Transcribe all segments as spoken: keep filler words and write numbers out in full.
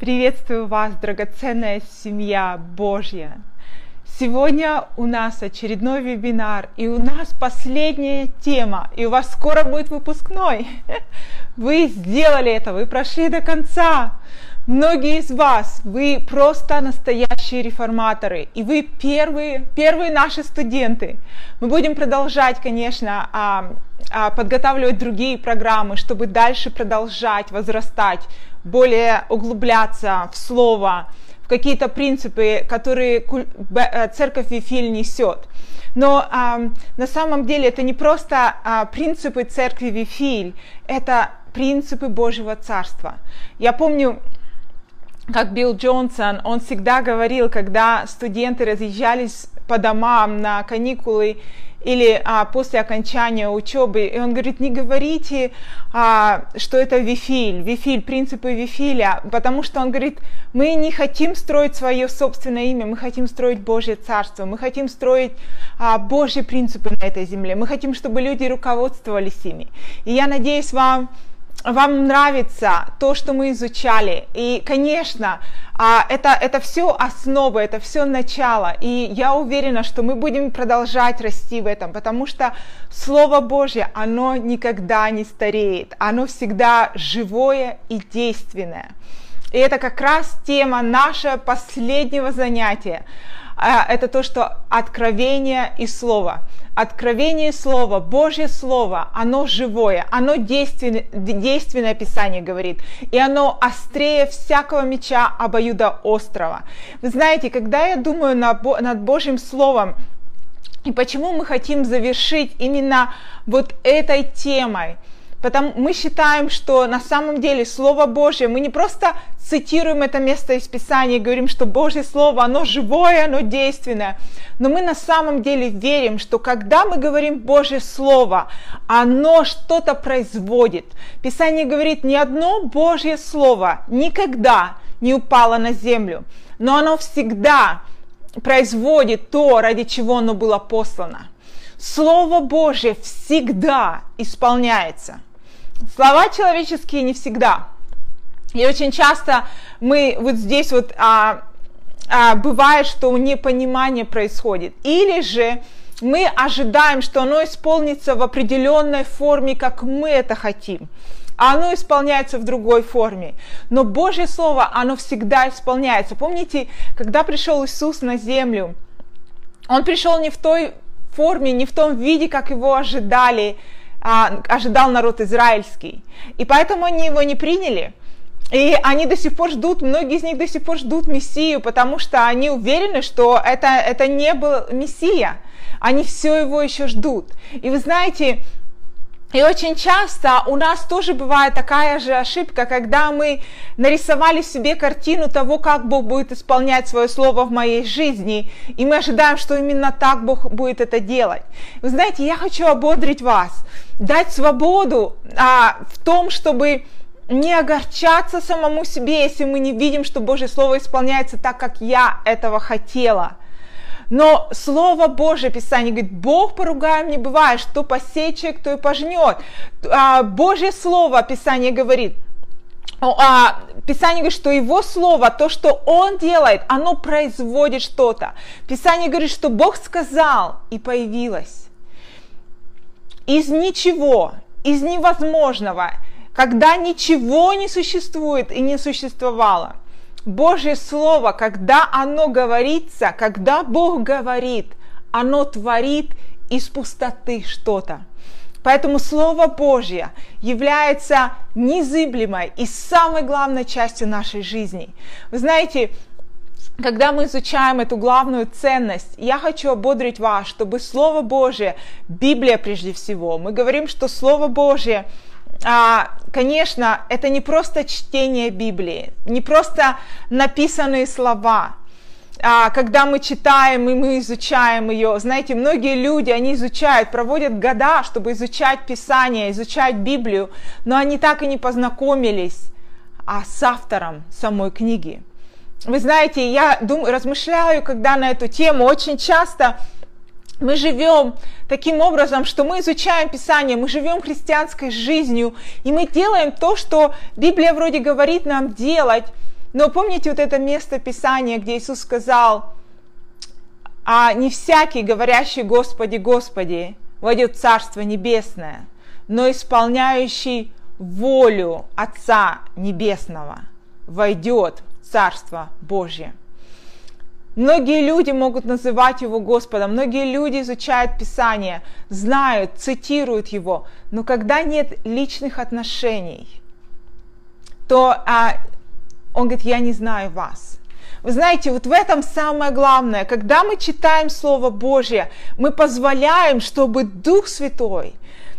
Приветствую вас, драгоценная семья Божья! Сегодня у нас очередной вебинар, и у нас последняя тема, и у вас скоро будет выпускной. Вы сделали это, вы прошли до конца. Многие из вас, вы просто настоящие реформаторы, и вы первые, первые наши студенты. Мы будем продолжать, конечно, подготавливать другие программы, чтобы дальше продолжать возрастать, более углубляться в слово, в какие-то принципы, которые церковь Вифиль несет. Но а, на самом деле это не просто а, принципы церкви Вифиль, это принципы Божьего Царства. Я помню, как Билл Джонсон, он всегда говорил, когда студенты разъезжались по домам на каникулы или а, после окончания учебы, и он говорит: не говорите, а, что это Вифиль, Вифиль, принципы Вифиля, потому что он говорит, мы не хотим строить свое собственное имя, мы хотим строить Божье Царство, мы хотим строить а, Божьи принципы на этой земле, мы хотим, чтобы люди руководствовались ими. И я надеюсь, вам Вам нравится то, что мы изучали. И, конечно, это, это все основа, это все начало. И я уверена, что мы будем продолжать расти в этом, потому что Слово Божье, оно никогда не стареет. Оно всегда живое и действенное. И это как раз тема нашего последнего занятия. Это то, что откровение и слово. Откровение и слово, Божье слово, оно живое, оно действенное, действенное Писание говорит, и оно острее всякого меча обоюдоострого. Вы знаете, когда я думаю над Божьим словом, и почему мы хотим завершить именно вот этой темой, потому мы считаем, что на самом деле Слово Божье, мы не просто цитируем это место из Писания и говорим, что Божье Слово, оно живое, оно действенное, но мы на самом деле верим, что когда мы говорим Божье Слово, оно что-то производит. Писание говорит, ни одно Божье Слово никогда не упало на землю, но оно всегда производит то, ради чего оно было послано. Слово Божье всегда исполняется. Слова человеческие не всегда. И очень часто мы вот здесь вот а, а, бывает, что непонимание происходит. Или же мы ожидаем, что оно исполнится в определенной форме, как мы это хотим, а оно исполняется в другой форме. Но Божье Слово, оно всегда исполняется. Помните, когда пришел Иисус на землю, Он пришел не в той форме, не в том виде, как его ожидали, а, ожидал народ израильский. И поэтому они его не приняли. И они до сих пор ждут, многие из них до сих пор ждут Мессию, потому что они уверены, что это, это не был Мессия. Они все его еще ждут. И вы знаете, и очень часто у нас тоже бывает такая же ошибка, когда мы нарисовали себе картину того, как Бог будет исполнять свое слово в моей жизни, и мы ожидаем, что именно так Бог будет это делать. Вы знаете, я хочу ободрить вас, дать свободу а, в том, чтобы не огорчаться самому себе, если мы не видим, что Божье Слово исполняется так, как я этого хотела. Но Слово Божие, Писание говорит, Бог поругаем не бывает, что посеет человек, кто и пожнет. Божье Слово, Писание говорит, Писание говорит, что Его Слово, то, что Он делает, оно производит что-то. Писание говорит, что Бог сказал, и появилось. Из ничего, из невозможного, когда ничего не существует и не существовало. Божье Слово, когда оно говорится, когда Бог говорит, оно творит из пустоты что-то. Поэтому Слово Божье является незыблемой и самой главной частью нашей жизни. Вы знаете, когда мы изучаем эту главную ценность, я хочу ободрить вас, чтобы Слово Божье, Библия прежде всего, мы говорим, что Слово Божье, конечно, это не просто чтение Библии, не просто написанные слова. Когда мы читаем и мы изучаем ее, знаете, многие люди, они изучают, проводят года, чтобы изучать Писание, изучать Библию, но они так и не познакомились с автором самой книги. Вы знаете, я думаю, размышляю, когда на эту тему, очень часто мы живем таким образом, что мы изучаем Писание, мы живем христианской жизнью, и мы делаем то, что Библия вроде говорит нам делать, Но помните вот это место Писания, где Иисус сказал: а не всякий, говорящий Господи, Господи, войдет в Царство Небесное, но исполняющий волю Отца Небесного войдет в Царство Божье. Многие люди могут называть Его Господом, многие люди изучают Писание, знают, цитируют Его, но когда нет личных отношений, то а, Он говорит: я не знаю вас. Вы знаете, вот в этом самое главное. Когда мы читаем Слово Божье, мы позволяем, чтобы Дух Святой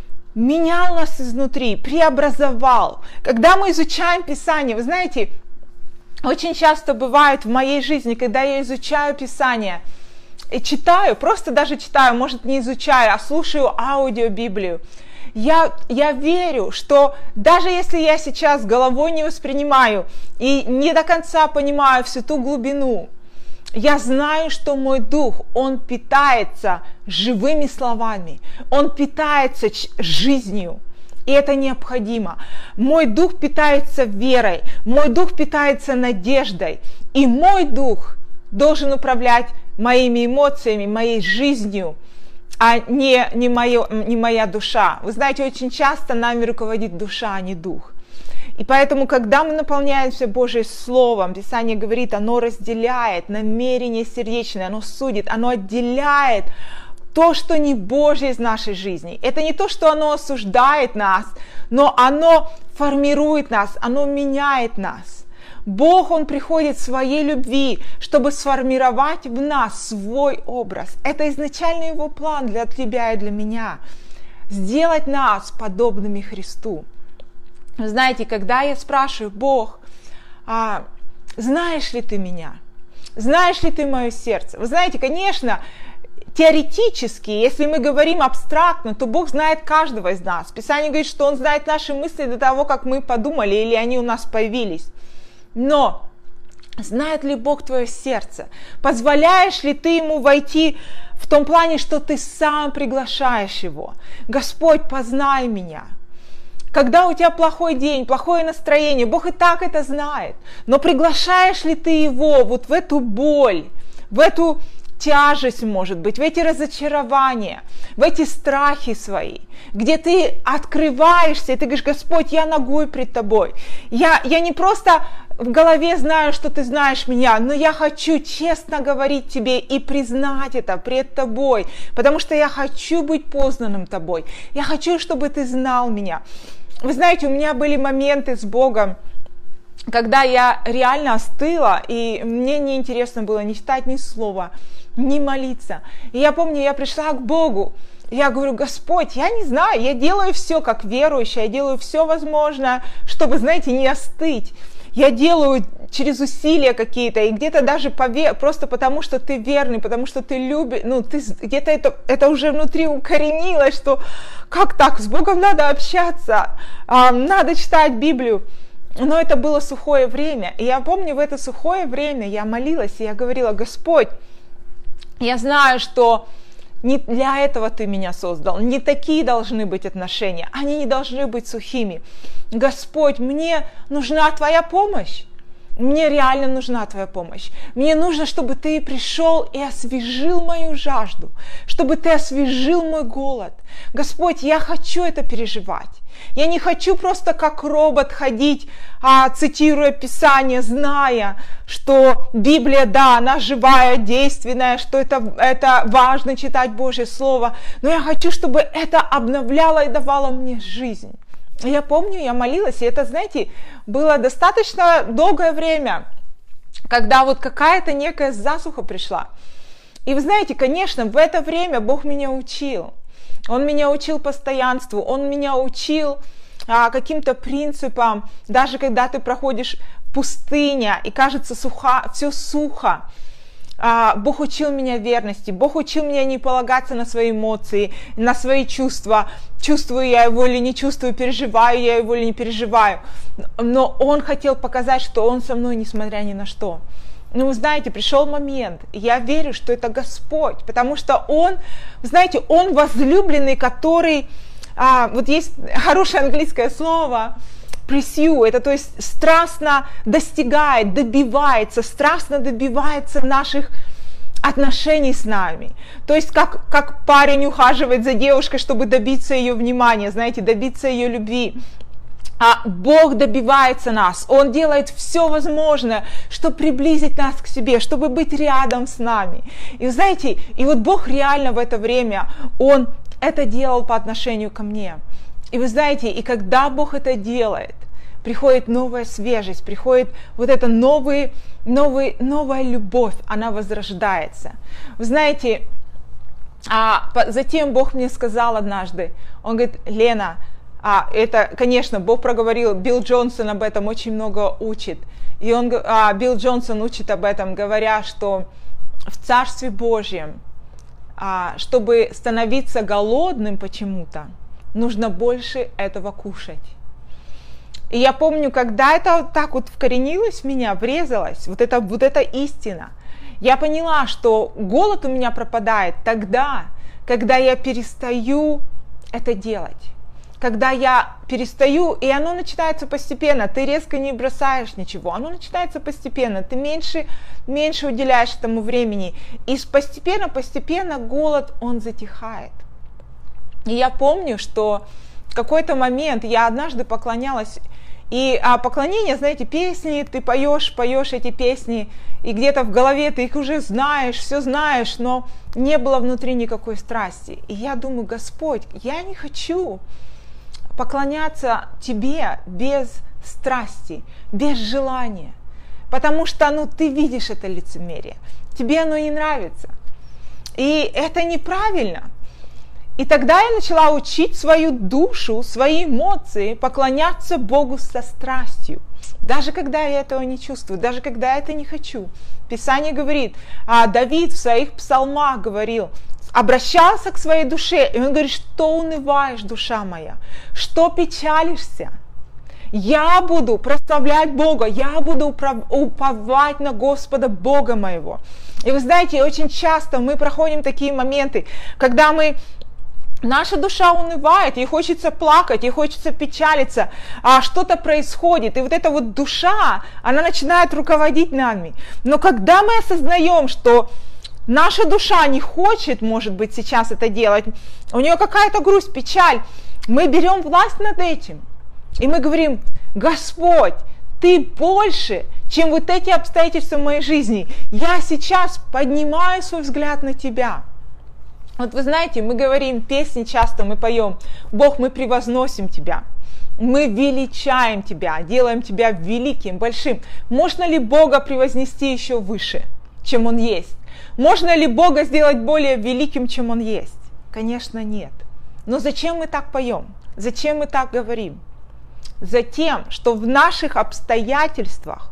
менял нас изнутри, преобразовал. Когда мы изучаем Писание, вы знаете, очень часто бывает в моей жизни, когда я изучаю Писание и читаю, просто даже читаю, может не изучаю, а слушаю аудиобиблию, я, я верю, что даже если я сейчас головой не воспринимаю и не до конца понимаю всю ту глубину, я знаю, что мой дух, он питается живыми словами, он питается жизнью. И это необходимо. Мой дух питается верой, мой дух питается надеждой. И мой дух должен управлять моими эмоциями, моей жизнью, а не, не, мое, не моя душа. Вы знаете, очень часто нами руководит душа, а не дух. И поэтому, когда мы наполняемся Божьим Словом, Писание говорит, оно разделяет намерение сердечное, оно судит, оно отделяет то, что не Божье из нашей жизни. Это не то, что оно осуждает нас, но оно формирует нас, оно меняет нас. Бог, Он приходит в своей любви, чтобы сформировать в нас свой образ. Это изначально Его план для тебя и для меня. Сделать нас подобными Христу. Вы знаете, когда я спрашиваю: Бог, а, знаешь ли ты меня? Знаешь ли ты мое сердце? Вы знаете, конечно, теоретически, если мы говорим абстрактно, то Бог знает каждого из нас. Писание говорит, что Он знает наши мысли до того, как мы подумали или они у нас появились. Но знает ли Бог твое сердце? Позволяешь ли ты Ему войти в том плане, что ты сам приглашаешь Его? Господь, познай меня. Когда у тебя плохой день, плохое настроение, Бог и так это знает. Но приглашаешь ли ты Его вот в эту боль, в эту тяжесть, может быть, в эти разочарования, в эти страхи свои, где ты открываешься, и ты говоришь: Господь, я ногой пред Тобой. Я, я не просто в голове знаю, что Ты знаешь меня, но я хочу честно говорить Тебе и признать это пред Тобой, потому что я хочу быть познанным Тобой. Я хочу, чтобы Ты знал меня. Вы знаете, у меня были моменты с Богом, когда я реально остыла, и мне неинтересно было ни читать ни слова, ни молиться. И я помню, я пришла к Богу, я говорю: Господь, я не знаю, я делаю все как верующая, я делаю все возможное, чтобы, знаете, не остыть. Я делаю через усилия какие-то, и где-то даже пове- просто потому, что ты верный, потому что ты любишь, ну, ты где-то это, это уже внутри укоренилось, что как так, с Богом надо общаться, а, надо читать Библию. Но это было сухое время. И я помню, в это сухое время я молилась, и я говорила: Господь, я знаю, что не для этого Ты меня создал, не такие должны быть отношения, они не должны быть сухими. Господь, мне нужна Твоя помощь. Мне реально нужна Твоя помощь. Мне нужно, чтобы Ты пришел и освежил мою жажду, чтобы Ты освежил мой голод. Господь, я хочу это переживать. Я не хочу просто как робот ходить, а, цитируя Писание, зная, что Библия, да, она живая, действенная, что это, это важно читать Божье Слово, но я хочу, чтобы это обновляло и давало мне жизнь. Я помню, я молилась, и это, знаете, было достаточно долгое время, когда вот какая-то некая засуха пришла. И вы знаете, конечно, в это время Бог меня учил. Он меня учил постоянству, Он меня учил а, каким-то принципам, даже когда ты проходишь пустыня и кажется суха, все сухо. А, Бог учил меня верности, Бог учил меня не полагаться на свои эмоции, на свои чувства, чувствую я его или не чувствую, переживаю я его или не переживаю. Но Он хотел показать, что Он со мной, несмотря ни на что. Ну, вы знаете, пришел момент, и я верю, что это Господь, потому что Он, знаете, Он возлюбленный, который, а, вот есть хорошее английское слово, pursue, это то есть страстно достигает, добивается, страстно добивается наших отношений с нами. То есть как, как парень ухаживает за девушкой, чтобы добиться ее внимания, знаете, добиться ее любви. А Бог добивается нас, Он делает все возможное, чтобы приблизить нас к себе, чтобы быть рядом с нами. И вы знаете, и вот Бог реально в это время, Он это делал по отношению ко мне. И вы знаете, и когда Бог это делает, приходит новая свежесть, приходит вот эта новый, новый, новая любовь, она возрождается. Вы знаете, а затем Бог мне сказал однажды, Он говорит: Лена, а, это, конечно, Бог проговорил, Билл Джонсон об этом очень много учит. И он, а, Билл Джонсон учит об этом, говоря, что в Царстве Божьем, а, чтобы становиться голодным почему-то, нужно больше этого кушать. И я помню, когда это вот так вот вкоренилось в меня, врезалось, вот, это, вот эта истина, я поняла, что голод у меня пропадает тогда, когда я перестаю это делать. Когда я перестаю, и оно начинается постепенно, ты резко не бросаешь ничего, оно начинается постепенно, ты меньше, меньше уделяешь этому времени, и постепенно-постепенно голод, он затихает. И я помню, что в какой-то момент я однажды поклонялась, и а поклонение, знаете, песни, ты поешь, поешь эти песни, и где-то в голове ты их уже знаешь, все знаешь, но не было внутри никакой страсти. И я думаю: Господь, я не хочу поклоняться Тебе без страсти, без желания, потому что, ну, ты видишь это лицемерие, тебе оно не нравится, и это неправильно. И тогда я начала учить свою душу, свои эмоции поклоняться Богу со страстью, даже когда я этого не чувствую, даже когда я это не хочу. Писание говорит, а Давид в своих псалмах говорил, обращался к своей душе, и он говорит: что унываешь, душа моя, что печалишься? Я буду прославлять Бога, я буду уповать на Господа Бога моего. И вы знаете, очень часто мы проходим такие моменты, когда мы, наша душа унывает, ей хочется плакать, ей хочется печалиться, а что-то происходит, и вот эта вот душа, она начинает руководить нами. Но когда мы осознаем, что наша душа не хочет, может быть, сейчас это делать, у нее какая-то грусть, печаль, мы берем власть над этим, и мы говорим: Господь, Ты больше, чем вот эти обстоятельства в моей жизни, я сейчас поднимаю свой взгляд на Тебя. Вот вы знаете, мы говорим, песни часто мы поем: Бог, мы превозносим Тебя, мы величаем Тебя, делаем Тебя великим, большим. Можно ли Бога превознести еще выше, чем Он есть? Можно ли Бога сделать более великим, чем Он есть? Конечно, нет. Но зачем мы так поем? Зачем мы так говорим? Затем, что в наших обстоятельствах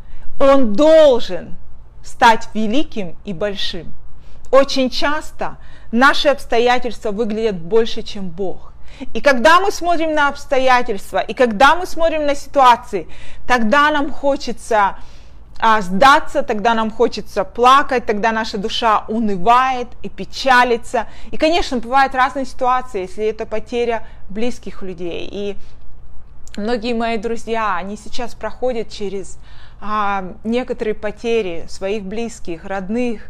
Он должен стать великим и большим. Очень часто наши обстоятельства выглядят больше, чем Бог. И когда мы смотрим на обстоятельства, и когда мы смотрим на ситуации, тогда нам хочется а, сдаться, тогда нам хочется плакать, тогда наша душа унывает и печалится. И, конечно, бывают разные ситуации, если это потеря близких людей. И многие мои друзья, они сейчас проходят через а, некоторые потери своих близких, родных,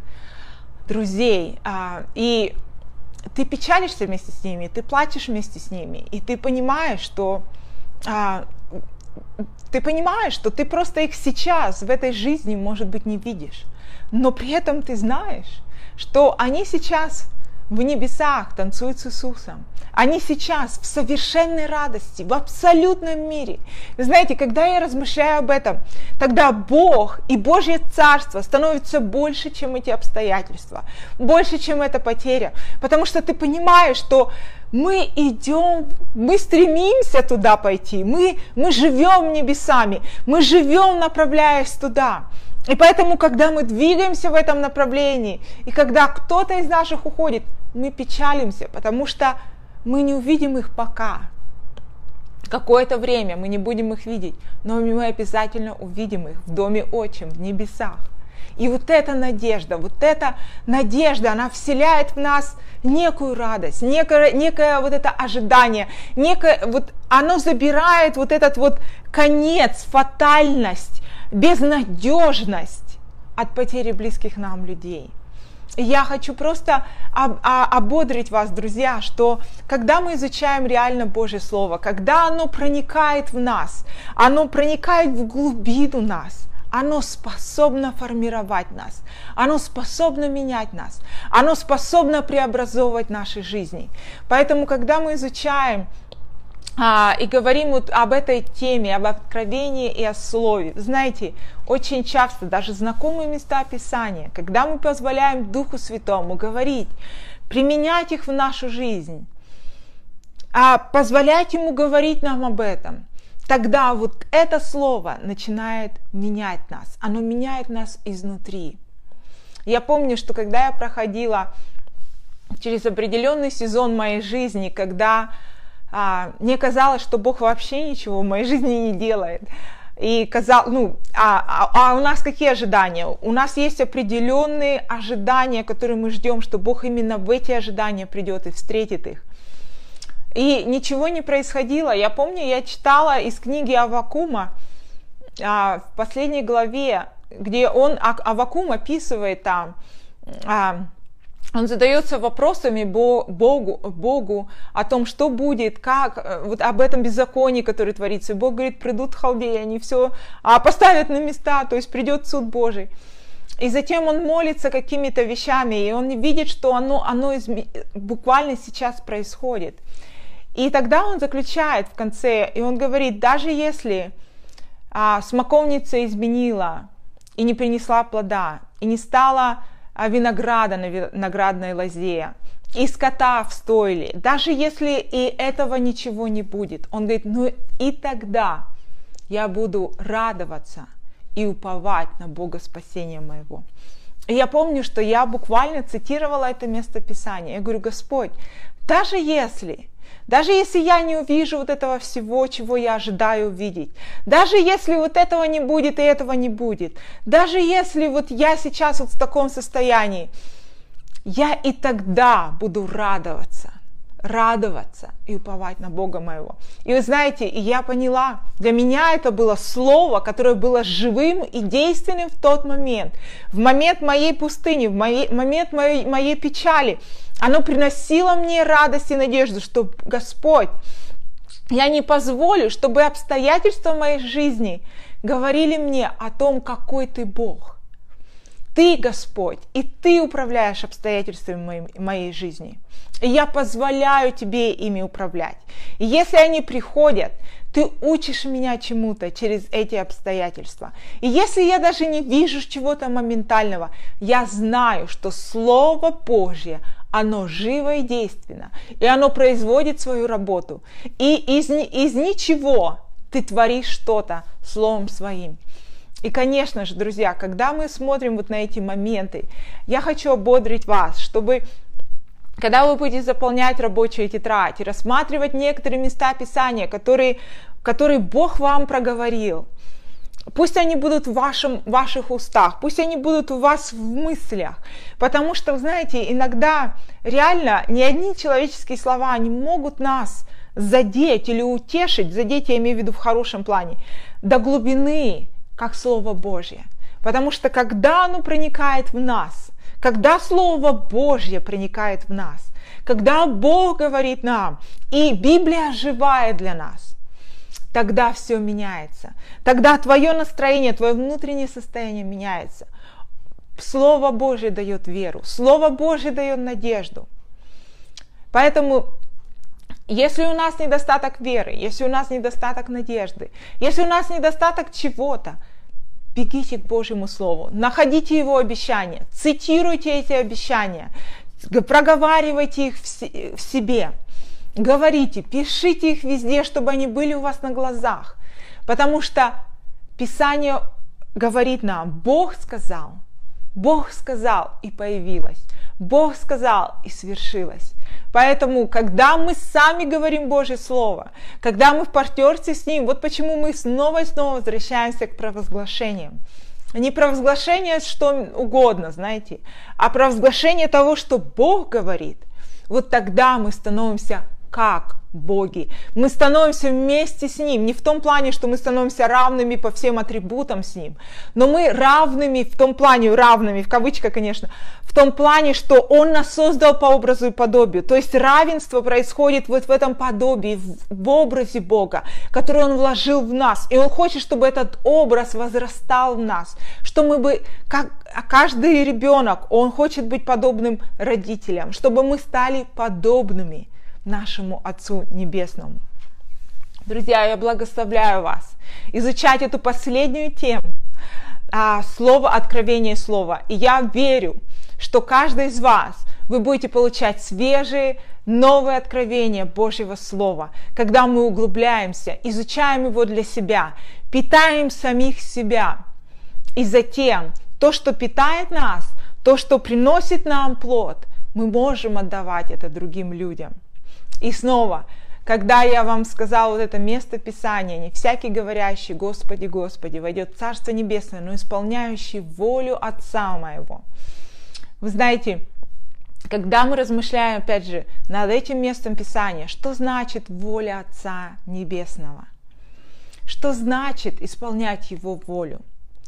друзей, а, и ты печалишься вместе с ними, ты плачешь вместе с ними, и ты понимаешь, что а, ты понимаешь, что ты просто их сейчас в этой жизни, может быть, не видишь, но при этом ты знаешь, что они сейчас в небесах танцуют с Иисусом. Они сейчас в совершенной радости, в абсолютном мире. Вы знаете, когда я размышляю об этом, тогда Бог и Божье Царство становятся больше, чем эти обстоятельства, больше, чем эта потеря. Потому что ты понимаешь, что мы идем, мы стремимся туда пойти, мы, мы живем небесами, мы живем, направляясь туда. И поэтому, когда мы двигаемся в этом направлении, и когда кто-то из наших уходит, мы печалимся, потому что мы не увидим их пока. Какое-то время мы не будем их видеть, но мы обязательно увидим их в доме Отчим, в небесах. И вот эта надежда, вот эта надежда, она вселяет в нас некую радость, некое, некое вот это ожидание, некое, вот оно забирает вот этот вот конец, фатальность, безнадежность от потери близких нам людей. И я хочу просто об, а, ободрить вас, друзья, что когда мы изучаем реально Божье Слово, когда оно проникает в нас, оно проникает в глубину нас, оно способно формировать нас, оно способно менять нас, оно способно преобразовывать наши жизни. Поэтому, когда мы изучаем а, и говорим вот об этой теме, об откровении и о Слове, знаете, очень часто даже знакомые места Писания, когда мы позволяем Духу Святому говорить, применять их в нашу жизнь, а позволять Ему говорить нам об этом, тогда вот это слово начинает менять нас. Оно меняет нас изнутри. Я помню, что когда я проходила через определенный сезон моей жизни, когда а, мне казалось, что Бог вообще ничего в моей жизни не делает. И казалось, ну, а, а, а у нас какие ожидания? У нас есть определенные ожидания, которые мы ждем, что Бог именно в эти ожидания придет и встретит их. И ничего не происходило. Я помню, я читала из книги Аввакума а, в последней главе, где он, Аввакум описывает там, а, он задается вопросами Богу, Богу о том, что будет, как, вот об этом беззаконии, которое творится. И Бог говорит, придут халдеи, они все а, поставят на места, то есть придет суд Божий. И затем он молится какими-то вещами, и он видит, что оно, оно изме... буквально сейчас происходит. И тогда он заключает в конце, и он говорит, даже если а, смоковница изменила и не принесла плода, и не стала а, винограда на виноградной лозе, и скота в стойле, даже если и этого ничего не будет, он говорит, ну и тогда я буду радоваться и уповать на Бога спасения моего. И я помню, что я буквально цитировала это место Писания. Я говорю, Господь, даже если... Даже если я не увижу вот этого всего, чего я ожидаю увидеть, даже если вот этого не будет и этого не будет, даже если вот я сейчас вот в таком состоянии, я и тогда буду радоваться, радоваться и уповать на Бога моего. И вы знаете, и я поняла, для меня это было слово, которое было живым и действенным в тот момент, в момент моей пустыни, в моей, момент моей, моей печали. Оно приносило мне радость и надежду, что Господь, я не позволю, чтобы обстоятельства моей жизни говорили мне о том, какой Ты Бог. Ты, Господь, и Ты управляешь обстоятельствами моей, моей жизни. И я позволяю Тебе ими управлять. И если они приходят, Ты учишь меня чему-то через эти обстоятельства. И если я даже не вижу чего-то моментального, я знаю, что Слово Божье, оно живо и действенно, и оно производит свою работу. И из, из ничего Ты творишь что-то Словом Своим. И, конечно же, друзья, когда мы смотрим вот на эти моменты, я хочу ободрить вас, чтобы, когда вы будете заполнять рабочие тетради, рассматривать некоторые места Писания, которые, которые Бог вам проговорил, пусть они будут в вашем, ваших устах, пусть они будут у вас в мыслях, потому что, вы знаете, иногда реально ни одни человеческие слова не могут нас задеть или утешить, задеть, я имею в виду в хорошем плане, до глубины, как Слово Божье. Потому что когда оно проникает в нас, когда Слово Божье проникает в нас, когда Бог говорит нам, и Библия живая для нас, тогда все меняется. Тогда твое настроение, твое внутреннее состояние меняется. Слово Божье дает веру, Слово Божье дает надежду. Поэтому, если у нас недостаток веры, если у нас недостаток надежды, если у нас недостаток чего-то, бегите к Божьему Слову, находите Его обещания, цитируйте эти обещания, проговаривайте их в себе, говорите, пишите их везде, чтобы они были у вас на глазах. Потому что Писание говорит нам, Бог сказал, Бог сказал и появилось, Бог сказал и свершилось. Поэтому, когда мы сами говорим Божье Слово, когда мы в партнерстве с Ним, вот почему мы снова и снова возвращаемся к провозглашениям. Не провозглашение что угодно, знаете, а провозглашение того, что Бог говорит. Вот тогда мы становимся как боги. Мы становимся вместе с Ним. Не в том плане, что мы становимся равными по всем атрибутам с Ним, но мы равными в том плане, равными, в кавычках, конечно, в том плане, что Он нас создал по образу и подобию. То есть равенство происходит вот в этом подобии, в образе Бога, который Он вложил в нас. И Он хочет, чтобы этот образ возрастал в нас, что мы бы, как каждый ребенок, он хочет быть подобным родителям, чтобы мы стали подобными нашему Отцу Небесному. Друзья, я благословляю вас изучать эту последнюю тему, а, слово, откровение слова. И я верю, что каждый из вас, вы будете получать свежие, новые откровения Божьего Слова, когда мы углубляемся, изучаем его для себя, питаем самих себя. И затем то, что питает нас, то, что приносит нам плод, мы можем отдавать это другим людям. И снова, когда я вам сказала вот это место Писания, не всякий говорящий «Господи, Господи» войдет в Царство Небесное, но исполняющий волю Отца моего. Вы знаете, когда мы размышляем, опять же, над этим местом Писания, что значит воля Отца Небесного? Что значит исполнять Его волю?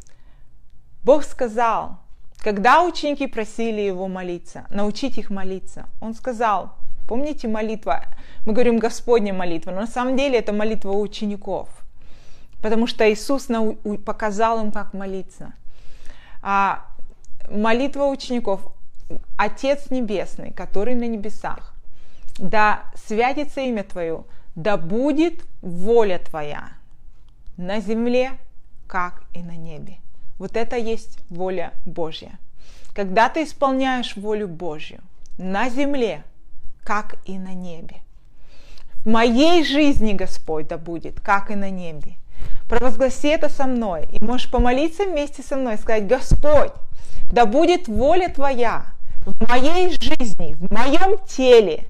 Бог сказал, когда ученики просили Его молиться, научить их молиться, Он сказал, помните молитва, мы говорим Господня молитва, но на самом деле это молитва учеников, потому что Иисус показал им, как молиться. А молитва учеников: Отец Небесный, который на небесах, да святится имя Твое, да будет воля Твоя на земле, как и на небе. Вот это есть воля Божья. Когда ты исполняешь волю Божью на земле, как и на небе. В моей жизни, Господь, да будет, как и на небе. Провозгласи это со мной. И можешь помолиться вместе со мной, сказать: Господь, да будет воля Твоя в моей жизни, в моем теле,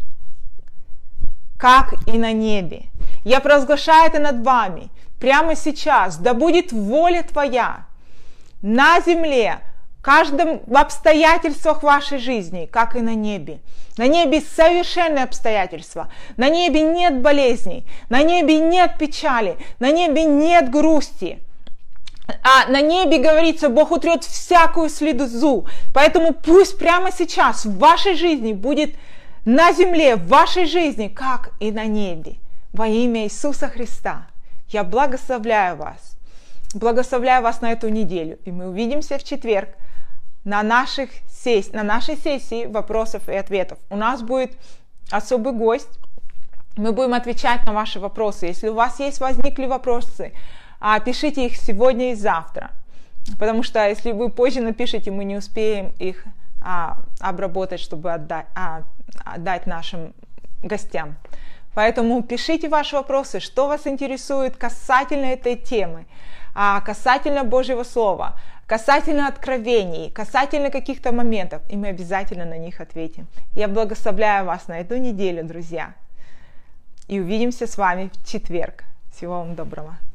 как и на небе. Я провозглашаю это над вами прямо сейчас. Да будет воля Твоя на земле, в каждом обстоятельствах вашей жизни, как и на небе. На небе совершенные обстоятельства. На небе нет болезней. На небе нет печали. На небе нет грусти. А на небе, говорится, Бог утрет всякую слезу. Поэтому пусть прямо сейчас в вашей жизни будет на земле, в вашей жизни, как и на небе. Во имя Иисуса Христа я благословляю вас. Благословляю вас на эту неделю. И мы увидимся в четверг на, наших сессии, на нашей сессии вопросов и ответов. У нас будет особый гость. Мы будем отвечать на ваши вопросы. Если у вас есть возникли вопросы, пишите их сегодня и завтра. Потому что если вы позже напишите, мы не успеем их а, обработать, чтобы отдать, а, отдать нашим гостям. Поэтому пишите ваши вопросы, что вас интересует касательно этой темы, а, касательно Божьего Слова, касательно откровений, касательно каких-то моментов, и мы обязательно на них ответим. Я благословляю вас на эту неделю, друзья. И увидимся с вами в четверг. Всего вам доброго.